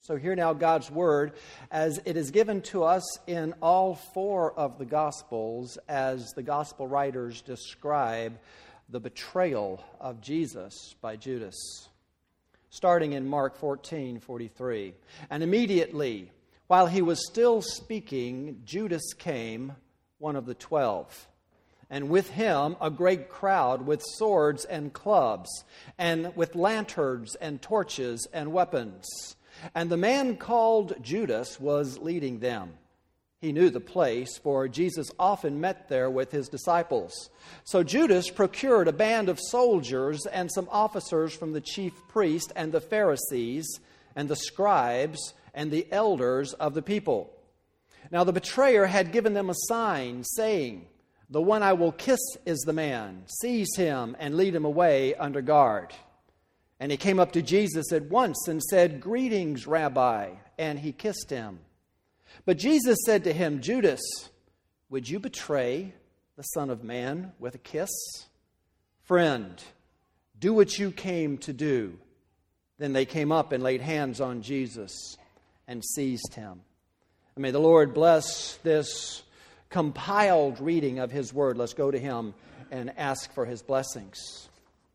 So hear now God's Word as it is given to us in all four of the Gospels as the Gospel writers describe the betrayal of Jesus by Judas. Starting in Mark 14:43. And immediately, while he was still speaking, Judas came, one of the 12. And with him a great crowd with swords and clubs, and with lanterns and torches and weapons. And the man called Judas was leading them. He knew the place, for Jesus often met there with his disciples. So Judas procured a band of soldiers and some officers from the chief priest and the Pharisees and the scribes and the elders of the people. Now the betrayer had given them a sign, saying, "The one I will kiss is the man. Seize him and lead him away under guard." And he came up to Jesus at once and said, "Greetings, Rabbi," and he kissed him. But Jesus said to him, "Judas, would you betray the Son of Man with a kiss? Friend, do what you came to do." Then they came up and laid hands on Jesus and seized him. And may the Lord bless this compiled reading of His Word. Let's go to Him and ask for His blessings.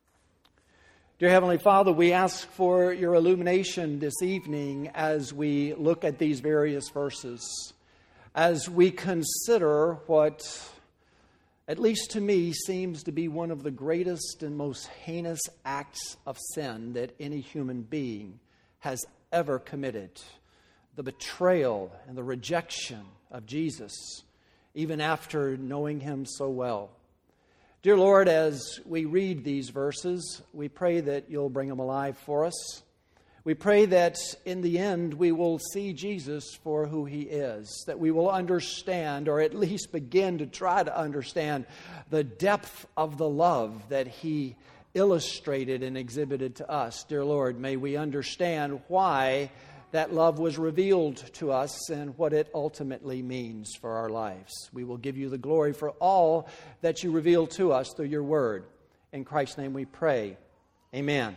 Dear Heavenly Father, we ask for your illumination this evening as we look at these various verses, as we consider what, at least to me, seems to be one of the greatest and most heinous acts of sin that any human being has ever committed, the betrayal and the rejection of Jesus, even after knowing Him so well. Dear Lord, as we read these verses, we pray that you'll bring them alive for us. We pray that in the end we will see Jesus for who He is, that we will understand, or at least begin to try to understand, the depth of the love that He illustrated and exhibited to us. Dear Lord, may we understand why that love was revealed to us and what it ultimately means for our lives. We will give you the glory for all that you reveal to us through your word. In Christ's name we pray. Amen.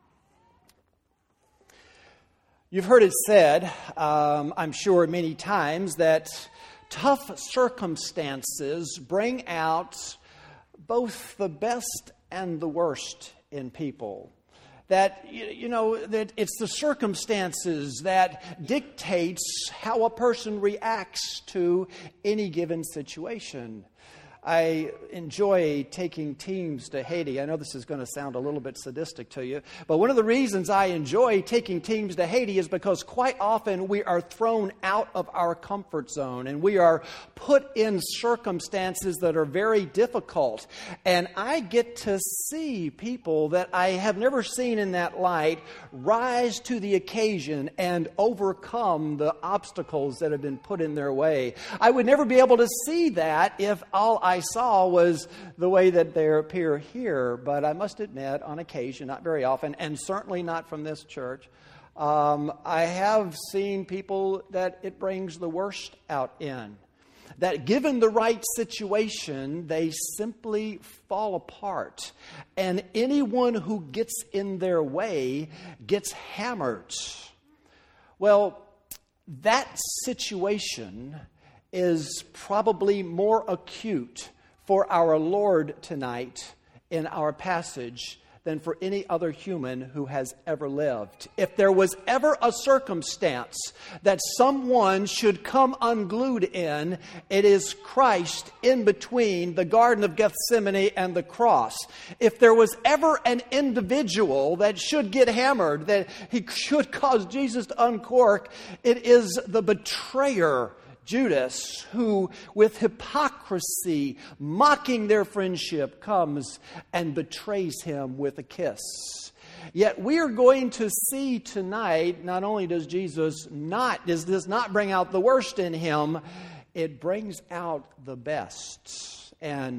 You've heard it said, I'm sure many times, that tough circumstances bring out both the best and the worst in people. That, that it's the circumstances that dictates how a person reacts to any given situation. I enjoy taking teams to Haiti. I know this is going to sound a little bit sadistic to you, but one of the reasons I enjoy taking teams to Haiti is because quite often we are thrown out of our comfort zone and we are put in circumstances that are very difficult. And I get to see people that I have never seen in that light rise to the occasion and overcome the obstacles that have been put in their way. I would never be able to see that if all I saw was the way that they appear here, but I must admit, on occasion, not very often, and certainly not from this church, I have seen people that it brings the worst out in. That given the right situation, they simply fall apart. And anyone who gets in their way gets hammered. Well, that situation is probably more acute for our Lord tonight in our passage than for any other human who has ever lived. If there was ever a circumstance that someone should come unglued in, it is Christ in between the Garden of Gethsemane and the cross. If there was ever an individual that should get hammered, that he should cause Jesus to uncork, it is the betrayer, Judas, who with hypocrisy, mocking their friendship, comes and betrays him with a kiss. Yet we are going to see tonight, not only does Jesus does this not bring out the worst in him, it brings out the best. And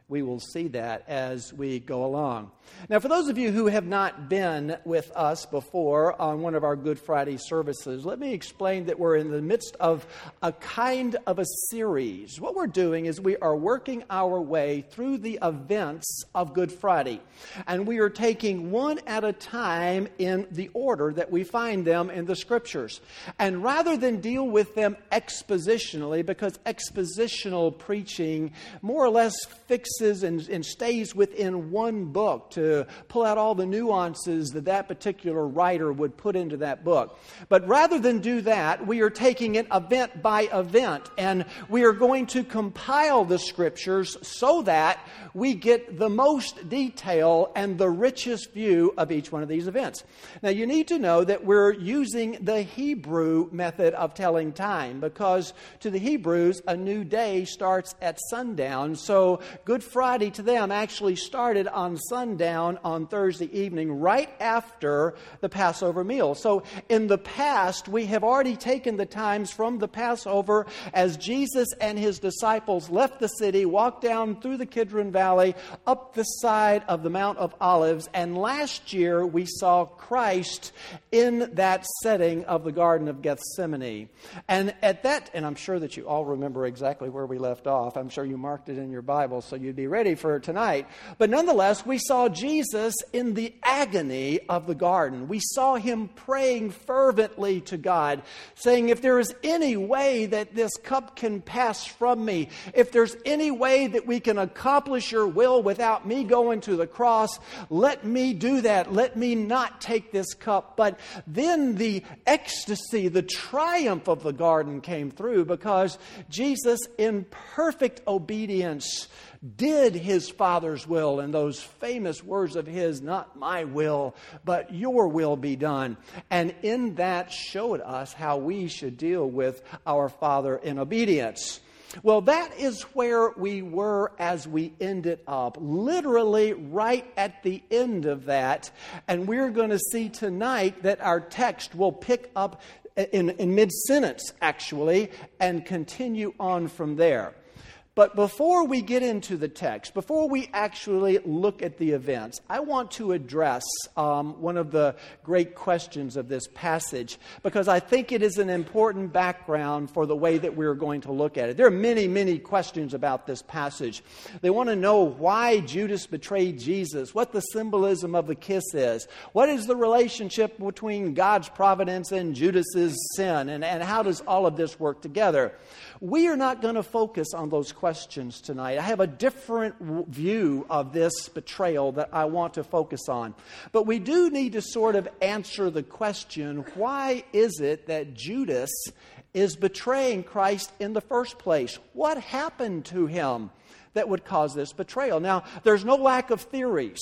We will see that as we go along. Now, for those of you who have not been with us before on one of our Good Friday services, let me explain that we're in the midst of a kind of a series. What we're doing is we are working our way through the events of Good Friday, and we are taking one at a time in the order that we find them in the Scriptures. And rather than deal with them expositionally, because expositional preaching more or less fixes and stays within one book to pull out all the nuances that particular writer would put into that book. But rather than do that, we are taking it event by event, and we are going to compile the Scriptures so that we get the most detail and the richest view of each one of these events. Now, you need to know that we're using the Hebrew method of telling time, because to the Hebrews, a new day starts at sundown. So Good Friday to them actually started on sundown on Thursday evening, right after the Passover meal. So in the past, we have already taken the times from the Passover as Jesus and his disciples left the city, walked down through the Kidron Valley, up the side of the Mount of Olives. And last year, we saw Christ in that setting of the Garden of Gethsemane. And and I'm sure that you all remember exactly where we left off. I'm sure you marked it in your Bible, so you'd be ready for tonight. But nonetheless, we saw Jesus in the agony of the garden. We saw him praying fervently to God, saying, if there is any way that this cup can pass from me, if there's any way that we can accomplish your will without me going to the cross, let me do that. Let me not take this cup. But then the ecstasy, the triumph of the garden came through, because Jesus, in perfect obedience, did his Father's will, and those famous words of his, not my will, but your will be done. And in that showed us how we should deal with our Father in obedience. Well, that is where we were as we ended up, literally right at the end of that. And we're going to see tonight that our text will pick up in mid-sentence, actually, and continue on from there. But before we get into the text, before we actually look at the events, I want to address one of the great questions of this passage, because I think it is an important background for the way that we're going to look at it. There are many, many questions about this passage. They want to know why Judas betrayed Jesus, what the symbolism of the kiss is, what is the relationship between God's providence and Judas's sin, and how does all of this work together. We are not going to focus on those questions tonight. I have a different view of this betrayal that I want to focus on. But we do need to sort of answer the question, why is it that Judas is betraying Christ in the first place? What happened to him that would cause this betrayal? Now, there's no lack of theories.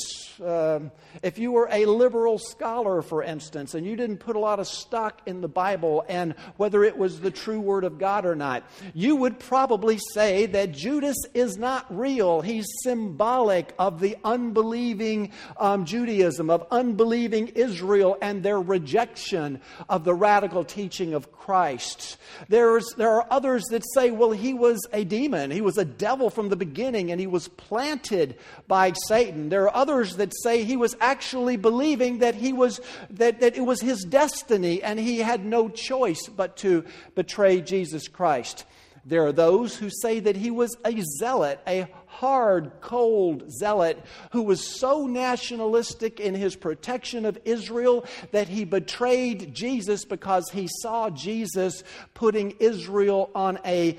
If you were a liberal scholar, for instance, and you didn't put a lot of stock in the Bible and whether it was the true Word of God or not, you would probably say that Judas is not real. He's symbolic of the unbelieving Judaism, of unbelieving Israel and their rejection of the radical teaching of Christ. There are others that say, well, he was a demon. He was a devil from the beginning, and he was planted by Satan. There are others that say he was actually believing that it was his destiny and he had no choice but to betray Jesus Christ. There are those who say that he was a zealot, a hard, cold zealot who was so nationalistic in his protection of Israel that he betrayed Jesus because he saw Jesus putting Israel on a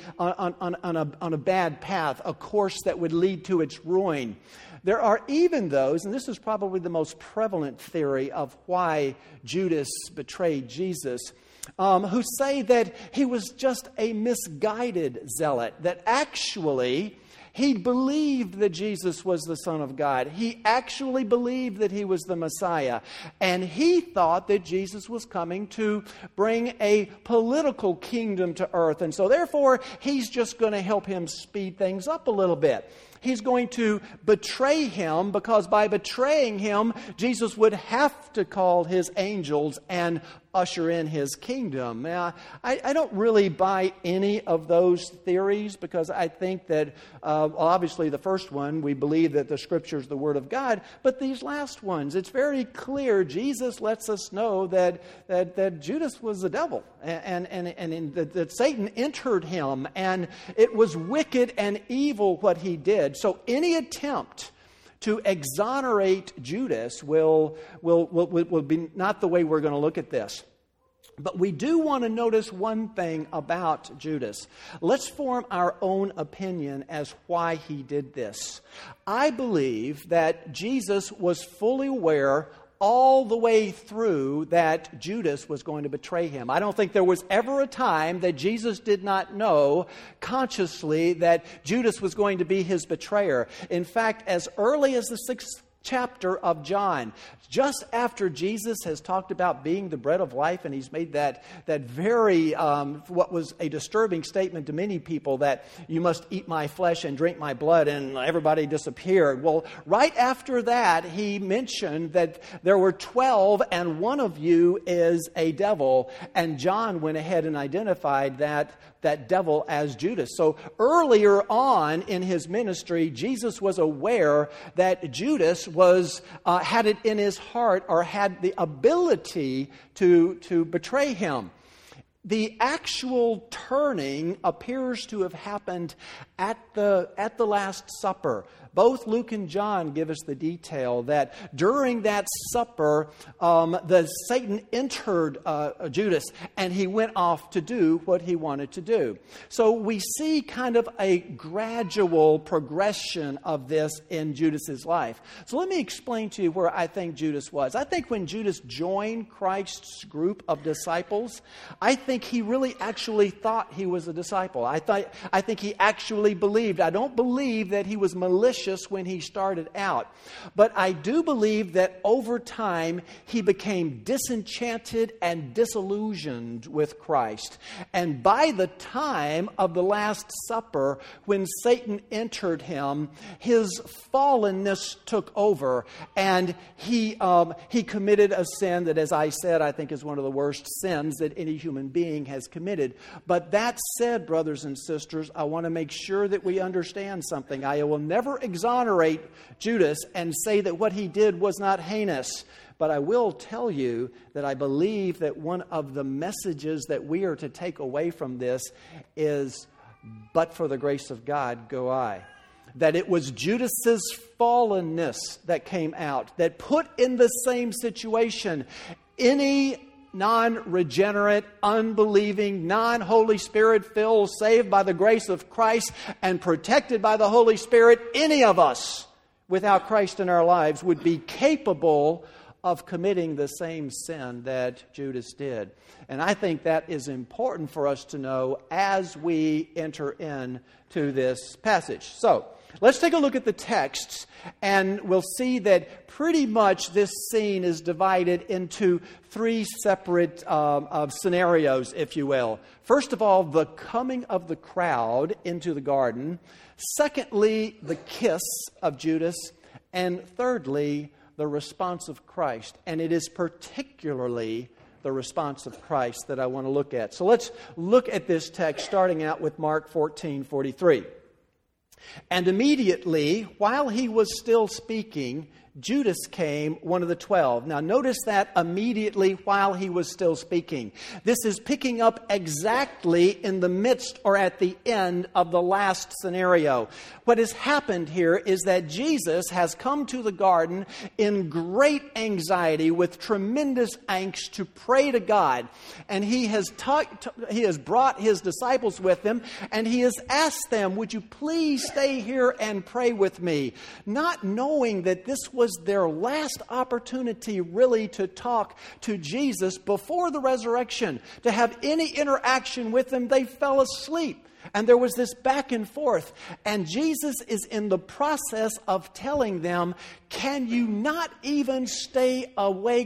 bad path, a course that would lead to its ruin. There are even those, and this is probably the most prevalent theory of why Judas betrayed Jesus, who say that he was just a misguided zealot, that actually he believed that Jesus was the Son of God. He actually believed that he was the Messiah. And he thought that Jesus was coming to bring a political kingdom to earth. And so therefore, he's just going to help him speed things up a little bit. he's going to betray him, because by betraying him, Jesus would have to call his angels and usher in his kingdom. Now, I don't really buy any of those theories, because I think that, obviously the first one, we believe that the Scripture is the Word of God, but these last ones, it's very clear. Jesus lets us know that Judas was the devil, and that Satan entered him, and it was wicked and evil what he did. So any attempt to exonerate Judas will be not the way we're going to look at this. But we do want to notice one thing about Judas. Let's form our own opinion as why he did this. I believe that Jesus was fully aware all the way through that Judas was going to betray him. I don't think there was ever a time that Jesus did not know consciously that Judas was going to be his betrayer. In fact, as early as the 6th chapter of John, just after Jesus has talked about being the bread of life, and he's made that very, what was a disturbing statement to many people, that you must eat my flesh and drink my blood, and everybody disappeared. Well, right after that, he mentioned that there were 12, and one of you is a devil, and John went ahead and identified that devil as Judas. So earlier on in his ministry, Jesus was aware that Judas had it in his heart, or had the ability to betray him. The actual turning appears to have happened at the Last Supper. Both Luke and John give us the detail that during that supper, Satan entered Judas, and he went off to do what he wanted to do. So we see kind of a gradual progression of this in Judas's life. So let me explain to you where I think Judas was. I think when Judas joined Christ's group of disciples, I think he really actually thought he was a disciple. I think he actually believed. I don't believe that he was malicious when he started out. But I do believe that over time he became disenchanted and disillusioned with Christ. And by the time of the Last Supper, when Satan entered him, his fallenness took over, and he committed a sin that, as I said, I think is one of the worst sins that any human being has committed. But that said, brothers and sisters, I want to make sure that we understand something. I will never exonerate Judas and say that what he did was not heinous. But I will tell you that I believe that one of the messages that we are to take away from this is, but for the grace of God go I. That it was Judas's fallenness that came out, that put in the same situation any non-regenerate, unbelieving, non-Holy Spirit-filled, saved by the grace of Christ and protected by the Holy Spirit, any of us without Christ in our lives would be capable of committing the same sin that Judas did. And I think that is important for us to know as we enter into this passage. So, let's take a look at the texts, and we'll see that pretty much this scene is divided into three separate scenarios, if you will. First of all, the coming of the crowd into the garden. Secondly, the kiss of Judas. And thirdly, the response of Christ. And it is particularly the response of Christ that I want to look at. So let's look at this text, starting out with Mark 14:43. And immediately, while he was still speaking, Judas came, one of the 12. Now notice that immediately while he was still speaking. This is picking up exactly in the midst or at the end of the last scenario. What has happened here is that Jesus has come to the garden in great anxiety with tremendous angst to pray to God. And he has brought his disciples with him, and he has asked them, would you please stay here and pray with me? Not knowing that this was their last opportunity really to talk to Jesus before the resurrection, to have any interaction with him. They fell asleep. And there was this back and forth. And Jesus is in the process of telling them, can you not even stay awake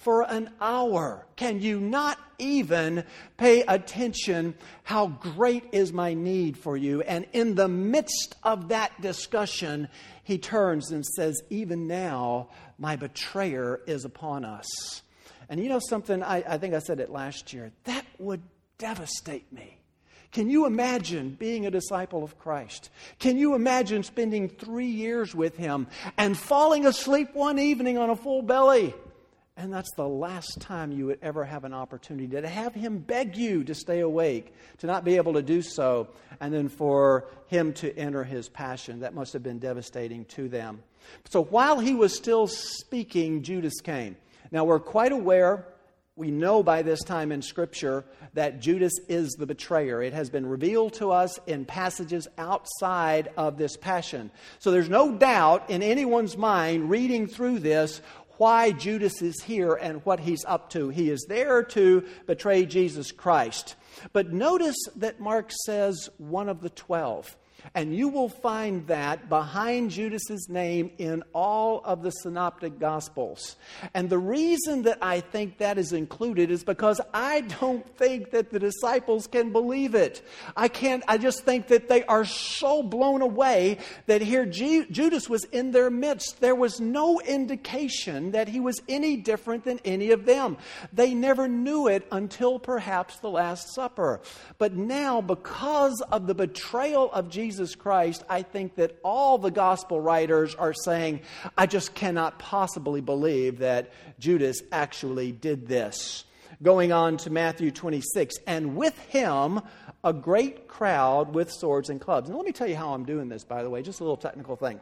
for an hour? Can you not even pay attention? How great is my need for you? And in the midst of that discussion, he turns and says, even now, my betrayer is upon us. And you know something? I think I said it last year. That would devastate me. Can you imagine being a disciple of Christ? Can you imagine spending 3 years with Him and falling asleep one evening on a full belly? And that's the last time you would ever have an opportunity to have Him beg you to stay awake, to not be able to do so, and then for Him to enter His passion. That must have been devastating to them. So while He was still speaking, Judas came. Now we're quite aware, we know by this time in Scripture that Judas is the betrayer. It has been revealed to us in passages outside of this passion. So there's no doubt in anyone's mind reading through this why Judas is here and what he's up to. He is there to betray Jesus Christ. But notice that Mark says one of the 12. And you will find that behind Judas's name in all of the synoptic gospels. And the reason that I think that is included is because I don't think that the disciples can believe it. I just think that they are so blown away that here Judas was in their midst. There was no indication that he was any different than any of them. They never knew it until perhaps the Last Supper. But now, because of the betrayal of Jesus Christ, I think that all the gospel writers are saying, I just cannot possibly believe that Judas actually did this. Going on to Matthew 26, and with him a great crowd with swords and clubs. And let me tell you how I'm doing this, by the way, just a little technical thing.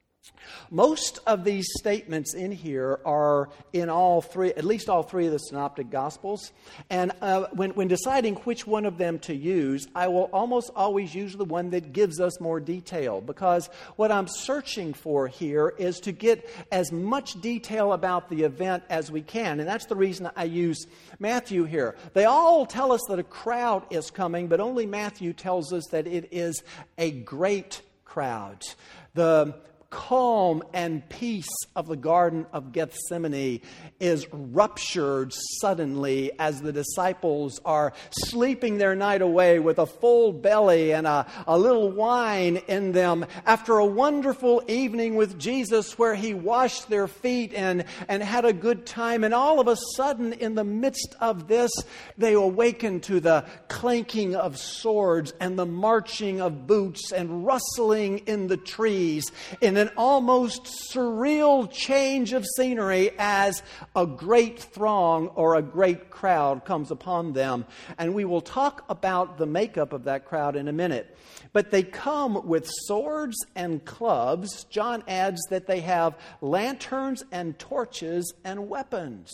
Most of these statements in here are in at least all three of the synoptic gospels. And when deciding which one of them to use, I will almost always use the one that gives us more detail. Because what I'm searching for here is to get as much detail about the event as we can. And that's the reason I use Matthew here. They all tell us that a crowd is coming, but only Matthew tells us that it is a great crowd. The calm and peace of the Garden of Gethsemane is ruptured suddenly as the disciples are sleeping their night away with a full belly and a little wine in them after a wonderful evening with Jesus where He washed their feet and had a good time. And all of a sudden, in the midst of this, they awaken to the clanking of swords and the marching of boots and rustling in the trees in an almost surreal change of scenery as a great throng or a great crowd comes upon them. And we will talk about the makeup of that crowd in a minute. But they come with swords and clubs. John adds that they have lanterns and torches and weapons.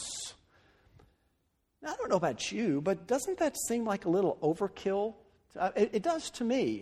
Now, I don't know about you, but doesn't that seem like a little overkill? It does to me.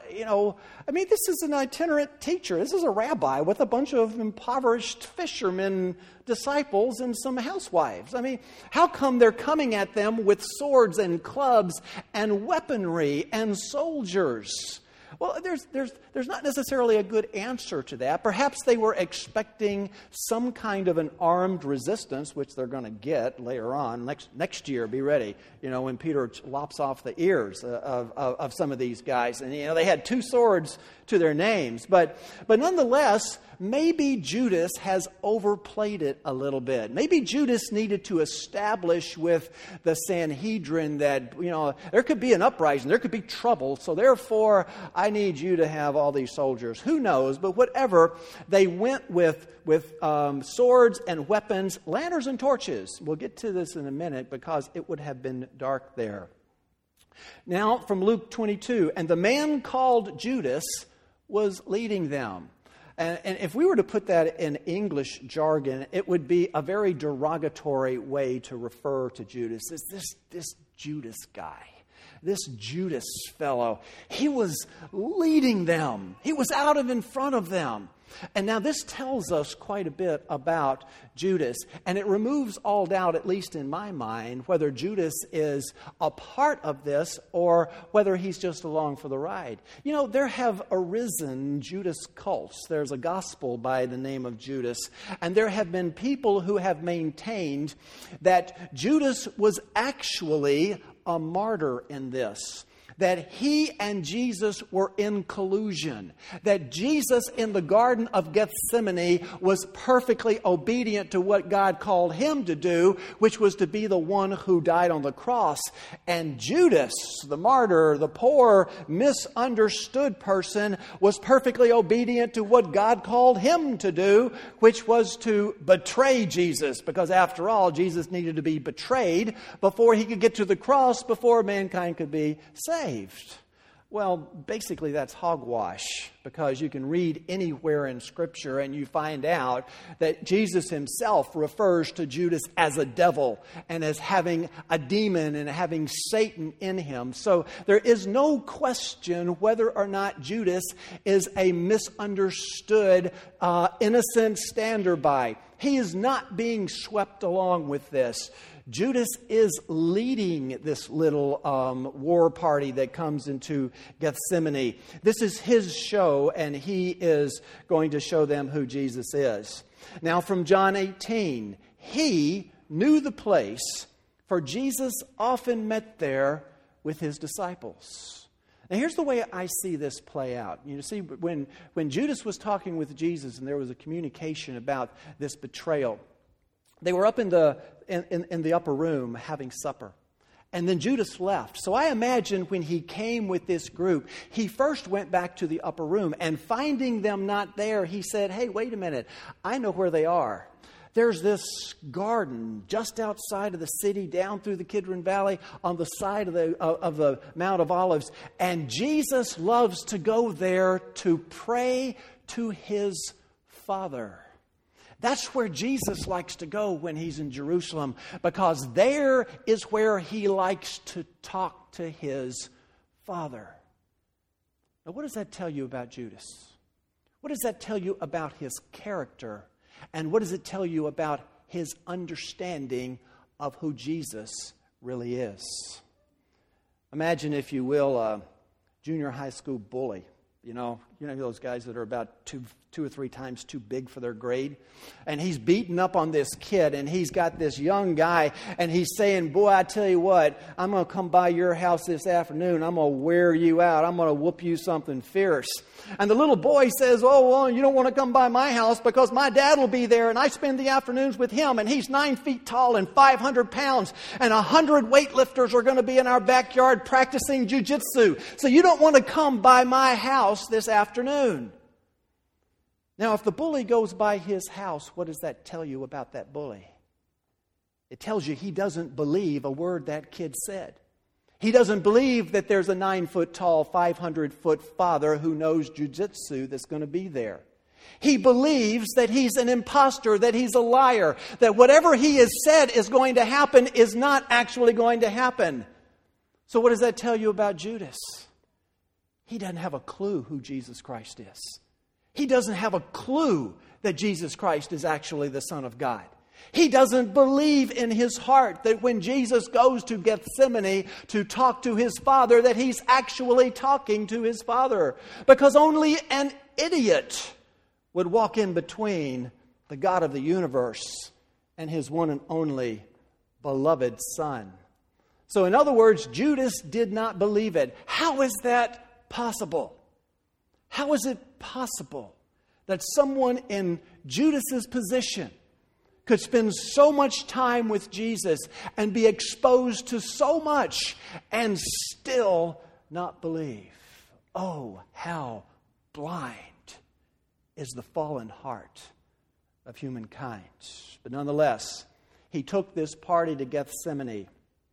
This is an itinerant teacher. This is a rabbi with a bunch of impoverished fishermen disciples and some housewives. I mean, how come they're coming at them with swords and clubs and weaponry and soldiers? Well, there's not necessarily a good answer to that. Perhaps they were expecting some kind of an armed resistance, which they're going to get later on. Next year, be ready, when Peter lops off the ears of some of these guys. And, they had 2 swords to their names. But nonetheless, maybe Judas has overplayed it a little bit. Maybe Judas needed to establish with the Sanhedrin that, there could be an uprising, there could be trouble, so therefore I need you to have all these soldiers. Who knows? But whatever, they went with swords and weapons, lanterns and torches. We'll get to this in a minute because it would have been dark there. Now from Luke 22, and the man called Judas was leading them. And if we were to put that in English jargon, it would be a very derogatory way to refer to Judas. This Judas guy, this Judas fellow, he was leading them. He was out in front of them. And now this tells us quite a bit about Judas, and it removes all doubt, at least in my mind, whether Judas is a part of this or whether he's just along for the ride. You know, there have arisen Judas cults. There's a gospel by the name of Judas, and there have been people who have maintained that Judas was actually a martyr in this. That he and Jesus were in collusion. That Jesus in the Garden of Gethsemane was perfectly obedient to what God called him to do, which was to be the one who died on the cross. And Judas, the martyr, the poor, misunderstood person, was perfectly obedient to what God called him to do, which was to betray Jesus. Because after all, Jesus needed to be betrayed before he could get to the cross, before mankind could be saved. Well, basically that's hogwash, because you can read anywhere in Scripture and you find out that Jesus himself refers to Judas as a devil and as having a demon and having Satan in him. So there is no question whether or not Judas is a misunderstood, innocent stander-by. He is not being swept along with this. Judas is leading this little war party that comes into Gethsemane. This is his show, and he is going to show them who Jesus is. Now, from John 18, he knew the place, for Jesus often met there with his disciples. Now, here's the way I see this play out. You see, when Judas was talking with Jesus and there was a communication about this betrayal, they were up in the upper room having supper. And then Judas left. So I imagine when he came with this group, he first went back to the upper room, and finding them not there, he said, "Hey, wait a minute. I know where they are. There's this garden just outside of the city, down through the Kidron Valley, on the side of the Mount of Olives. And Jesus loves to go there to pray to his Father." That's where Jesus likes to go when he's in Jerusalem, because there is where he likes to talk to his Father. Now, what does that tell you about Judas? What does that tell you about his character? And what does it tell you about his understanding of who Jesus really is? Imagine, if you will, a junior high school bully. You know those guys that are about two or three times too big for their grade. And he's beating up on this kid, and he's got this young guy, and he's saying, "Boy, I tell you what, I'm going to come by your house this afternoon. I'm going to wear you out. I'm going to whoop you something fierce." And the little boy says, "Oh, well, you don't want to come by my house because my dad will be there, and I spend the afternoons with him, and he's 9 feet tall and 500 pounds, and 100 weightlifters are going to be in our backyard practicing jiu-jitsu. So you don't want to come by my house this afternoon." Now, if the bully goes by his house, what does that tell you about that bully? It tells you he doesn't believe a word that kid said. He doesn't believe that there's a 9-foot-tall, 500-foot father who knows jiu-jitsu that's going to be there. He believes that he's an imposter, that he's a liar, that whatever he has said is going to happen is not actually going to happen. So what does that tell you about Judas? He doesn't have a clue who Jesus Christ is. He doesn't have a clue that Jesus Christ is actually the Son of God. He doesn't believe in his heart that when Jesus goes to Gethsemane to talk to his Father, that he's actually talking to his Father. Because only an idiot would walk in between the God of the universe and his one and only beloved Son. So in other words, Judas did not believe it. How is that possible? How is it possible that someone in Judas's position could spend so much time with Jesus and be exposed to so much and still not believe? Oh, how blind is the fallen heart of humankind. But nonetheless, he took this party to Gethsemane.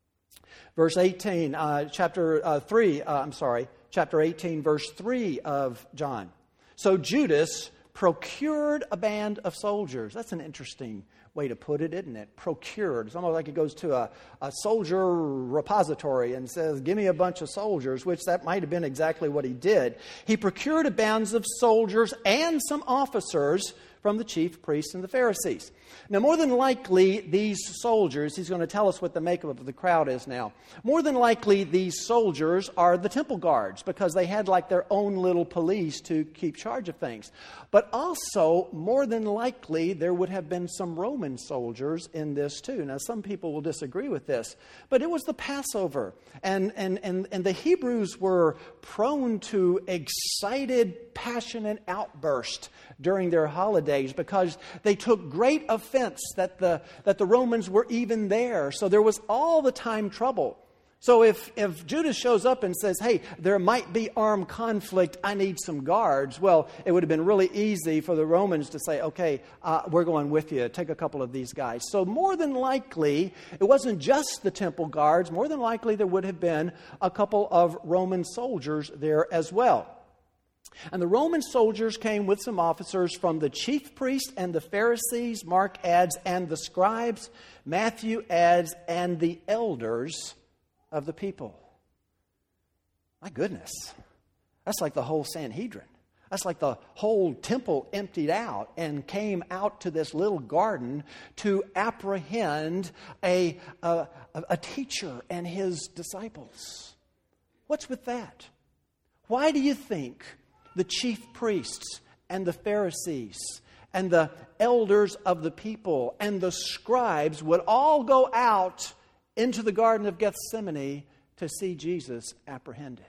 Verse 18, chapter 18, verse 3 of John. So Judas, procured a band of soldiers. That's an interesting way to put it, isn't it? Procured. It's almost like it goes to a soldier repository and says, give me a bunch of soldiers, which that might have been exactly what he did. He procured a band of soldiers and some officers from the chief priests and the Pharisees. Now, more than likely, these soldiers, he's going to tell us what the makeup of the crowd is now. More than likely, these soldiers are the temple guards because they had like their own little police to keep charge of things. But also, more than likely, there would have been some Roman soldiers in this too. Now, some people will disagree with this, but it was the Passover. And the Hebrews were prone to excited, passionate outburst during their holidays because they took great offense that the Romans were even there. So there was all the time trouble. So if Judas shows up and says, hey, there might be armed conflict, I need some guards, well, it would have been really easy for the Romans to say, okay, we're going with you, take a couple of these guys. So more than likely, it wasn't just the temple guards, more than likely there would have been a couple of Roman soldiers there as well. And the Roman soldiers came with some officers from the chief priests and the Pharisees, Mark adds, and the scribes, Matthew adds, and the elders of the people. My goodness. That's like the whole Sanhedrin. That's like the whole temple emptied out and came out to this little garden to apprehend a teacher and his disciples. What's with that? Why do you think the chief priests and the Pharisees and the elders of the people and the scribes would all go out into the Garden of Gethsemane to see Jesus apprehended?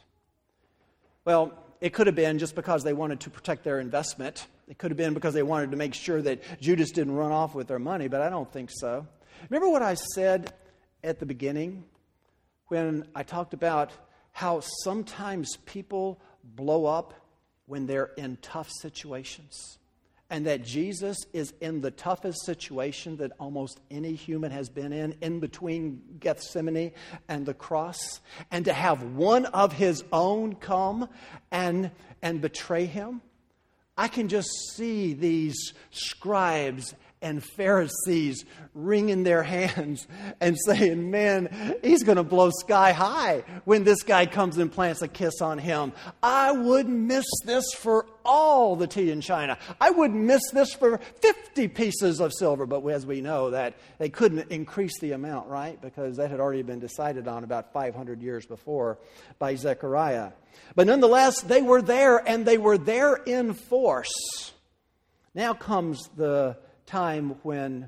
Well, it could have been just because they wanted to protect their investment. It could have been because they wanted to make sure that Judas didn't run off with their money, but I don't think so. Remember what I said at the beginning when I talked about how sometimes people blow up when they're in tough situations? And that Jesus is in the toughest situation that almost any human has been in between Gethsemane and the cross. And to have one of his own come and betray him. I can just see these scribes and Pharisees wringing their hands and saying, man, he's going to blow sky high when this guy comes and plants a kiss on him. I wouldn't miss this for all the tea in China. I wouldn't miss this for 50 pieces of silver. But as we know, that they couldn't increase the amount, right? Because that had already been decided on about 500 years before by Zechariah. But nonetheless, they were there, and they were there in force. Now comes the time when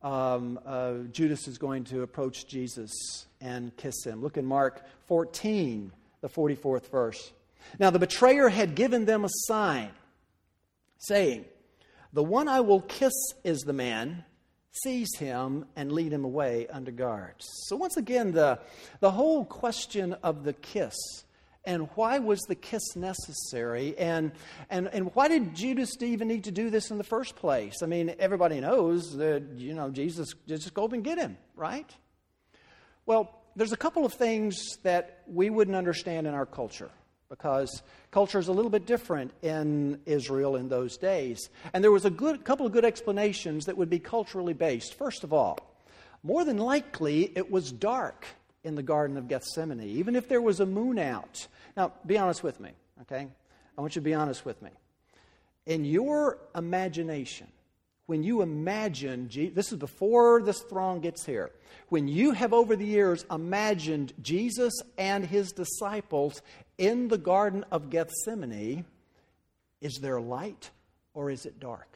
Judas is going to approach Jesus and kiss him. Look in Mark 14, the 44th verse. Now the betrayer had given them a sign, saying, "The one I will kiss is the man. Seize him and lead him away under guards." So once again, the whole question of the kiss. And why was the kiss necessary? And why did Judas even need to do this in the first place? I mean, everybody knows that, Jesus just go up and get him, right? Well, there's a couple of things that we wouldn't understand in our culture, because culture is a little bit different in Israel in those days. And there was a couple of good explanations that would be culturally based. First of all, more than likely it was dark in the Garden of Gethsemane, even if there was a moon out. Now, be honest with me, okay? I want you to be honest with me. In your imagination, when you imagine, this is before this throng gets here, when you have over the years imagined Jesus and his disciples in the Garden of Gethsemane, is there light or is it dark?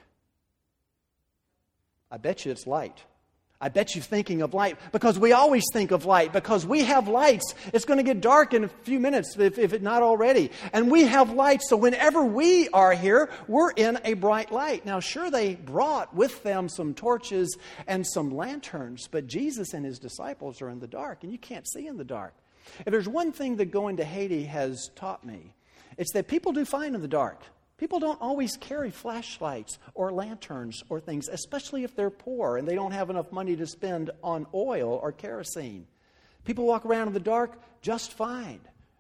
I bet you it's light. I bet you're thinking of light, because we always think of light, because we have lights. It's going to get dark in a few minutes, if it's not already. And we have lights, so whenever we are here, we're in a bright light. Now, sure, they brought with them some torches and some lanterns, but Jesus and his disciples are in the dark, and you can't see in the dark. If there's one thing that going to Haiti has taught me, it's that people do fine in the dark. People don't always carry flashlights or lanterns or things, especially if they're poor and they don't have enough money to spend on oil or kerosene. People walk around in the dark just fine.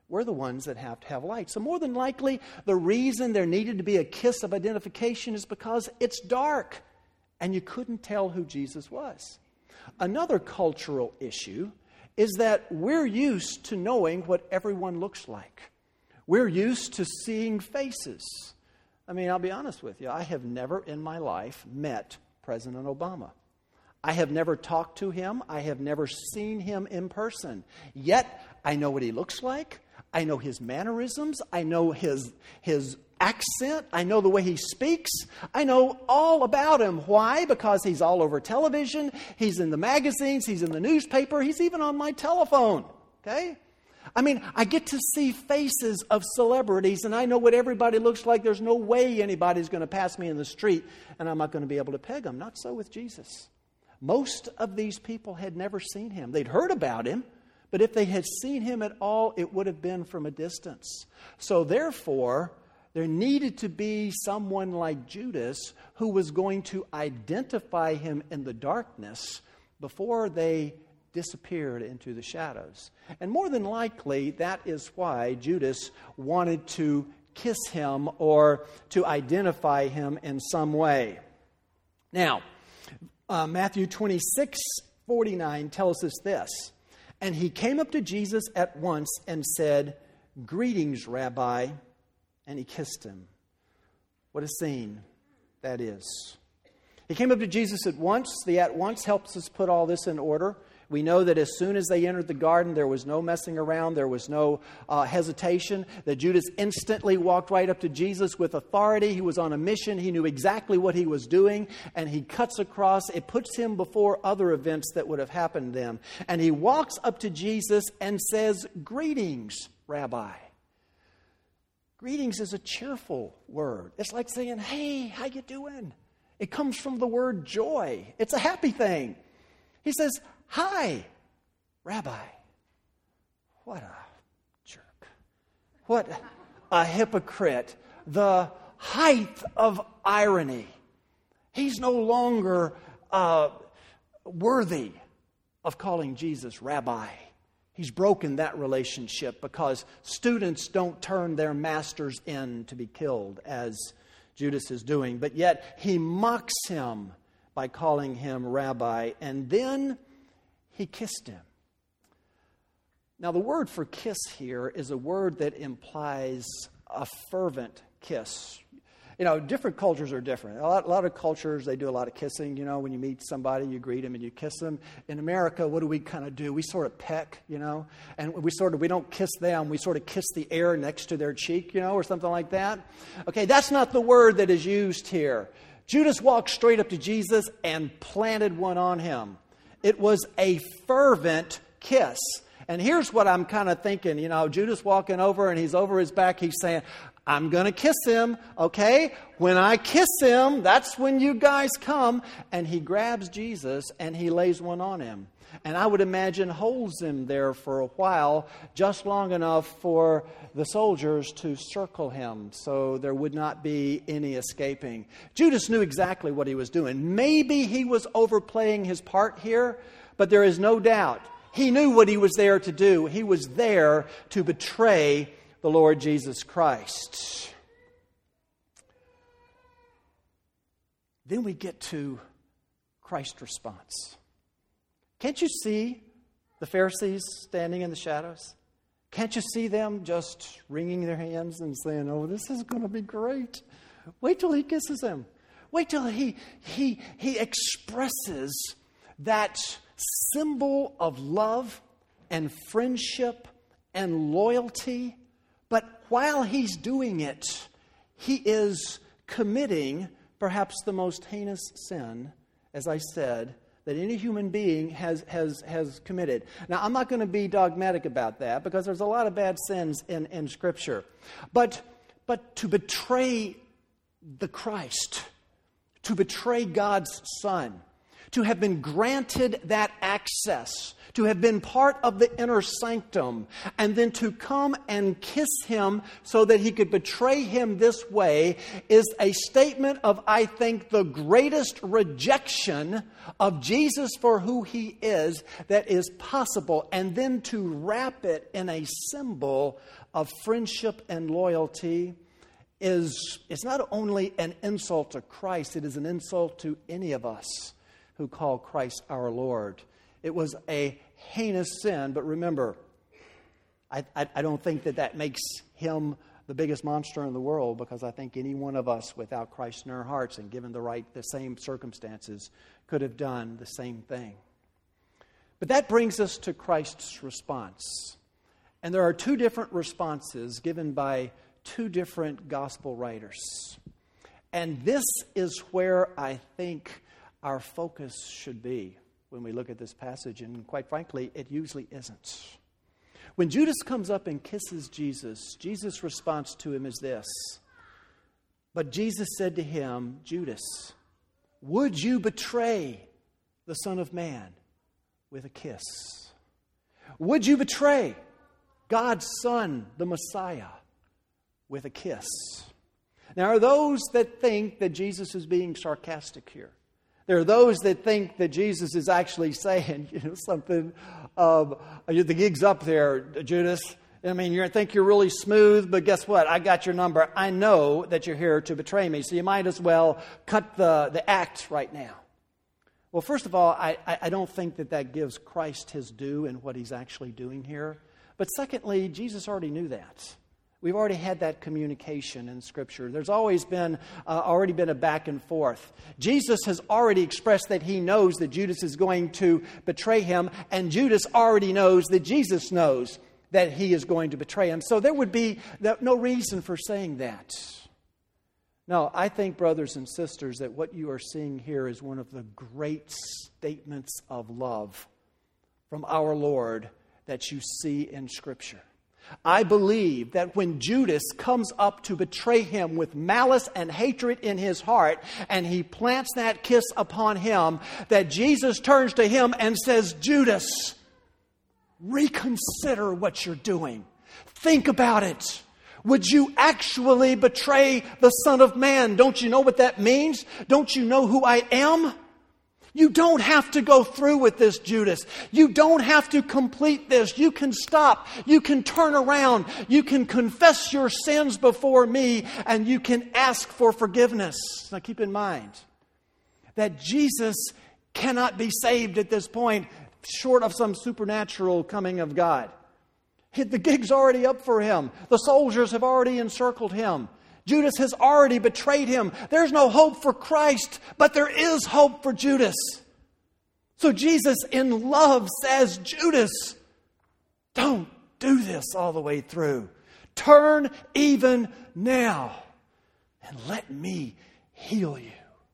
we're the ones that have to have light. So more than likely, the reason there needed to be a kiss of identification is because it's dark and you couldn't tell who Jesus was. Another cultural issue is that we're used to knowing what everyone looks like. We're used to seeing faces. I mean, I'll be honest with you. I have never in my life met President Obama. I have never talked to him. I have never seen him in person. Yet, I know what he looks like. I know his mannerisms. I know his accent. I know the way he speaks. I know all about him. Why? Because he's all over television. He's in the magazines. He's in the newspaper. He's even on my telephone. Okay? I mean, I get to see faces of celebrities, and I know what everybody looks like. There's no way anybody's going to pass me in the street, and I'm not going to be able to peg them. Not so with Jesus. Most of these people had never seen him. They'd heard about him, but if they had seen him at all, it would have been from a distance. So therefore, there needed to be someone like Judas who was going to identify him in the darkness before they disappeared into the shadows. And more than likely, that is why Judas wanted to kiss him or to identify him in some way. Now, Matthew 26:49 tells us this. And he came up to Jesus at once and said, "Greetings, Rabbi," and he kissed him. What a scene that is. He came up to Jesus at once. The at once helps us put all this in order. We know that as soon as they entered the garden, there was no messing around. There was no hesitation. That Judas instantly walked right up to Jesus with authority. He was on a mission. He knew exactly what he was doing. And he cuts across. It puts him before other events that would have happened then. And he walks up to Jesus and says, "Greetings, Rabbi." Greetings is a cheerful word. It's like saying, "Hey, how you doing?" It comes from the word joy. It's a happy thing. He says, "Hi, Rabbi." What a jerk. What a hypocrite. The height of irony. He's no longer worthy of calling Jesus Rabbi. He's broken that relationship because students don't turn their masters in to be killed as Judas is doing. But yet he mocks him by calling him Rabbi. And then he kissed him. Now, the word for kiss here is a word that implies a fervent kiss. You know, different cultures are different. A lot of cultures, they do a lot of kissing. You know, when you meet somebody, you greet them and you kiss them. In America, what do we kind of do? We sort of peck, you know, and we don't kiss them. We sort of kiss the air next to their cheek, you know, or something like that. Okay, that's not the word that is used here. Judas walked straight up to Jesus and planted one on him. It was a fervent kiss. And here's what I'm kind of thinking. You know, Judas walking over and he's over his back. He's saying, "I'm going to kiss him, okay? When I kiss him, that's when you guys come." And he grabs Jesus and he lays one on him. And I would imagine holds him there for a while, just long enough for the soldiers to circle him so there would not be any escaping. Judas knew exactly what he was doing. Maybe he was overplaying his part here, but there is no doubt. He knew what he was there to do. He was there to betray the Lord Jesus Christ. Then we get to Christ's response. Can't you see the Pharisees standing in the shadows? Can't you see them just wringing their hands and saying, "Oh, this is going to be great"? Wait till he kisses him. Wait till he expresses that symbol of love and friendship and loyalty. But while he's doing it, he is committing perhaps the most heinous sin, as I said, that any human being has committed. Now, I'm not going to be dogmatic about that because there's a lot of bad sins in Scripture. But to betray the Christ, to betray God's Son, to have been granted that access, to have been part of the inner sanctum, and then to come and kiss him so that he could betray him this way is a statement of, I think, the greatest rejection of Jesus for who he is that is possible. And then to wrap it in a symbol of friendship and loyalty is not only an insult to Christ, it is an insult to any of us who call Christ our Lord. It was a heinous sin, but remember, I don't think that makes him the biggest monster in the world, because I think any one of us without Christ in our hearts and given the same circumstances could have done the same thing. But that brings us to Christ's response. And there are two different responses given by two different gospel writers. And this is where I think our focus should be when we look at this passage, and quite frankly, it usually isn't. When Judas comes up and kisses Jesus, Jesus' response to him is this: "But Jesus said to him, Judas, would you betray the Son of Man with a kiss? Would you betray God's Son, the Messiah, with a kiss?" Now, are those that think that Jesus is being sarcastic here? There are those that think that Jesus is actually saying, something of, the gig's up there, Judas. I mean, you think you're really smooth, but guess what? I got your number. I know that you're here to betray me, so you might as well cut the act right now. Well, first of all, I don't think that gives Christ his due in what he's actually doing here. But secondly, Jesus already knew that. We've already had that communication in Scripture. There's always been already been a back and forth. Jesus has already expressed that he knows that Judas is going to betray him, and Judas already knows that Jesus knows that he is going to betray him. So there would be no reason for saying that. No, I think, brothers and sisters, that what you are seeing here is one of the great statements of love from our Lord that you see in Scripture. I believe that when Judas comes up to betray him with malice and hatred in his heart, and he plants that kiss upon him, that Jesus turns to him and says, "Judas, reconsider what you're doing. Think about it. Would you actually betray the Son of Man? Don't you know what that means? Don't you know who I am? You don't have to go through with this, Judas. You don't have to complete this. You can stop. You can turn around. You can confess your sins before me, and you can ask for forgiveness." Now keep in mind that Jesus cannot be saved at this point short of some supernatural coming of God. The gig's already up for him. The soldiers have already encircled him. Judas has already betrayed him. There's no hope for Christ, but there is hope for Judas. So Jesus, in love, says, "Judas, don't do this all the way through. Turn even now and let me heal you."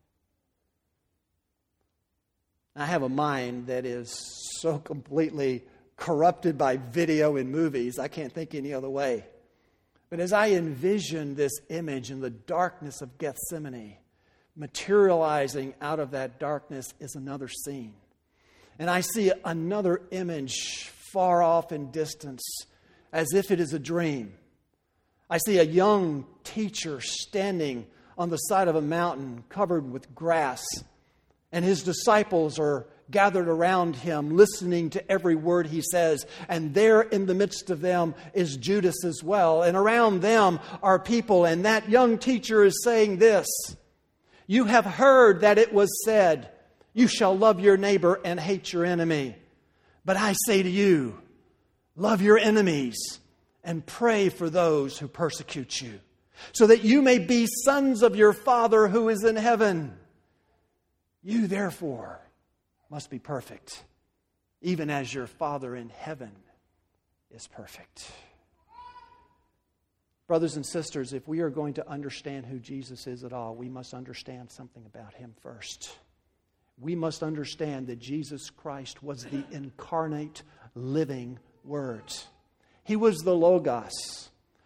I have a mind that is so completely corrupted by video and movies, I can't think any other way. But as I envision this image in the darkness of Gethsemane, materializing out of that darkness is another scene. And I see another image far off in distance, as if it is a dream. I see a young teacher standing on the side of a mountain covered with grass, and his disciples are gathered around him, listening to every word he says. And there in the midst of them is Judas as well. And around them are people. And that young teacher is saying this: "You have heard that it was said, 'You shall love your neighbor and hate your enemy.' But I say to you, love your enemies and pray for those who persecute you, so that you may be sons of your Father who is in heaven. You therefore must be perfect, even as your Father in heaven is perfect." Brothers and sisters, if we are going to understand who Jesus is at all, we must understand something about him first. We must understand that Jesus Christ was the incarnate, living Word. He was the Logos,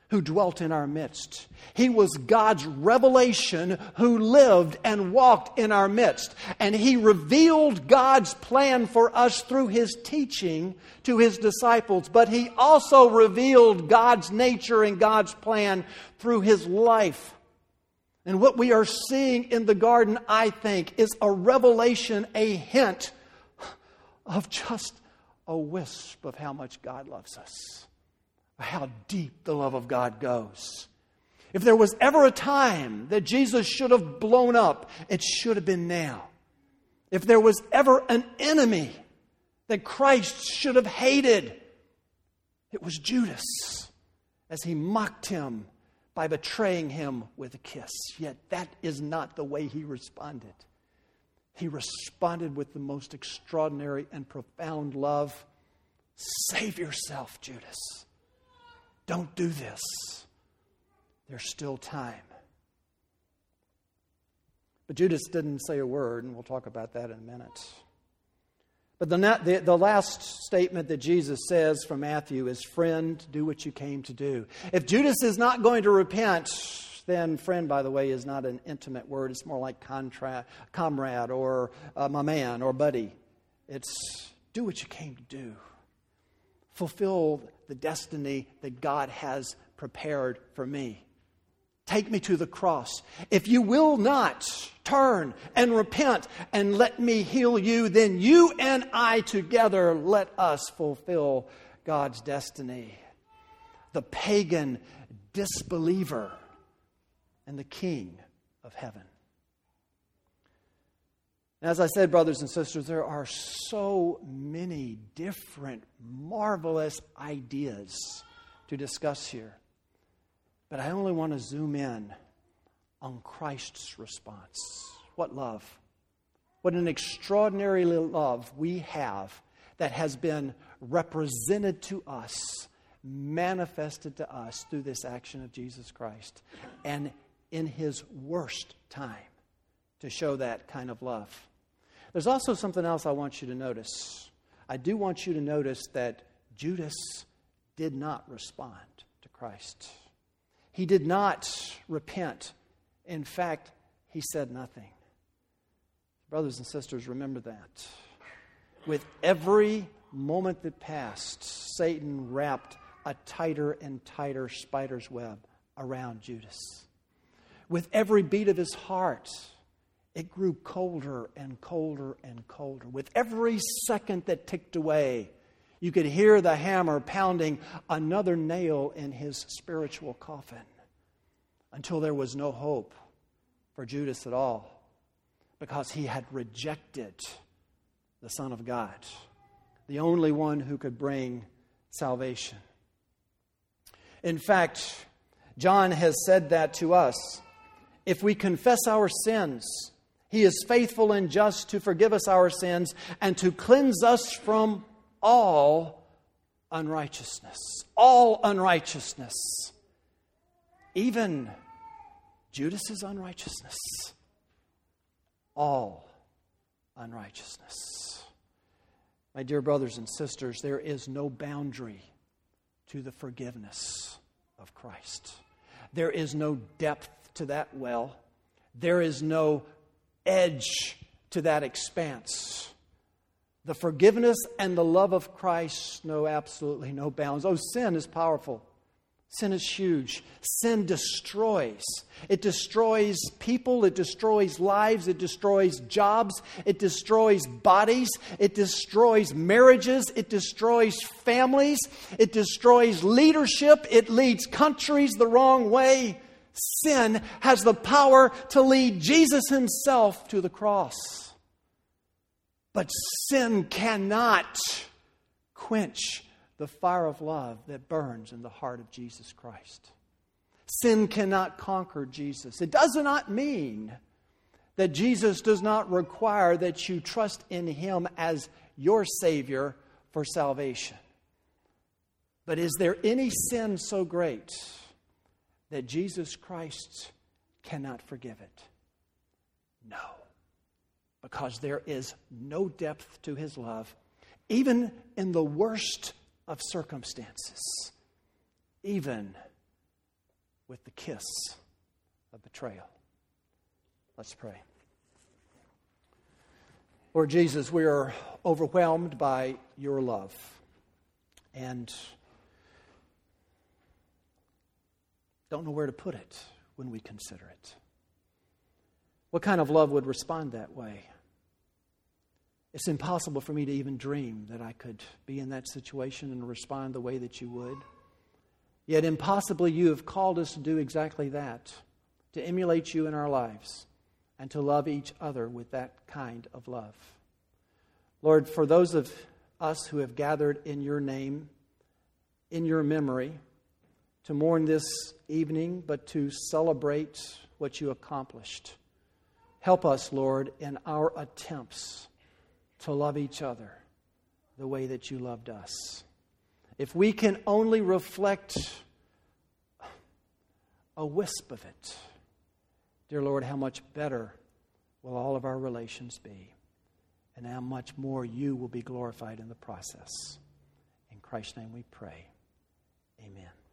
who dwelt in our midst. He was God's revelation who lived and walked in our midst. And He revealed God's plan for us through His teaching to His disciples. But He also revealed God's nature and God's plan through His life. And what we are seeing in the garden, I think, is a revelation, a hint of just a wisp of how much God loves us. How deep the love of God goes. If there was ever a time that Jesus should have blown up, it should have been now. If there was ever an enemy that Christ should have hated, it was Judas, as he mocked Him by betraying Him with a kiss. Yet that is not the way He responded. He responded with the most extraordinary and profound love. Save yourself, Judas. Don't do this. There's still time. But Judas didn't say a word, and we'll talk about that in a minute. But the last statement that Jesus says from Matthew is, friend, do what you came to do. If Judas is not going to repent, then friend, by the way, is not an intimate word. It's more like comrade or my man or buddy. It's do what you came to do. Fulfill the destiny that God has prepared for me. Take me to the cross. If you will not turn and repent and let me heal you, then you and I together, let us fulfill God's destiny. The pagan disbeliever and the King of heaven. As I said, brothers and sisters, there are so many different, marvelous ideas to discuss here. But I only want to zoom in on Christ's response. What love. What an extraordinary love we have that has been represented to us, manifested to us through this action of Jesus Christ. And in His worst time to show that kind of love. There's also something else I want you to notice. I do want you to notice that Judas did not respond to Christ. He did not repent. In fact, he said nothing. Brothers and sisters, remember that. With every moment that passed, Satan wrapped a tighter and tighter spider's web around Judas. With every beat of his heart, it grew colder and colder and colder. With every second that ticked away, you could hear the hammer pounding another nail in his spiritual coffin until there was no hope for Judas at all because he had rejected the Son of God, the only one who could bring salvation. In fact, John has said that to us. If we confess our sins, He is faithful and just to forgive us our sins and to cleanse us from all unrighteousness. All unrighteousness. Even Judas's unrighteousness. All unrighteousness. My dear brothers and sisters, there is no boundary to the forgiveness of Christ. There is no depth to that well. There is no edge to that expanse. The forgiveness and the love of Christ know absolutely no bounds. Oh, sin is powerful. Sin is huge. Sin destroys. It destroys people. It destroys lives. It destroys jobs. It destroys bodies. It destroys marriages. It destroys families. It destroys leadership. It leads countries the wrong way. Sin has the power to lead Jesus Himself to the cross. But sin cannot quench the fire of love that burns in the heart of Jesus Christ. Sin cannot conquer Jesus. It does not mean that Jesus does not require that you trust in Him as your Savior for salvation. But is there any sin so great that Jesus Christ cannot forgive it? No. Because there is no depth to His love, even in the worst of circumstances, even with the kiss of betrayal. Let's pray. Lord Jesus, we are overwhelmed by your love. And don't know where to put it when we consider it. What kind of love would respond that way? It's impossible for me to even dream that I could be in that situation and respond the way that you would. Yet impossibly you have called us to do exactly that, to emulate you in our lives and to love each other with that kind of love. Lord, for those of us who have gathered in your name, in your memory, to mourn this evening, but to celebrate what you accomplished, help us, Lord, in our attempts to love each other the way that you loved us. If we can only reflect a wisp of it, dear Lord, how much better will all of our relations be, and how much more you will be glorified in the process. In Christ's name we pray. Amen.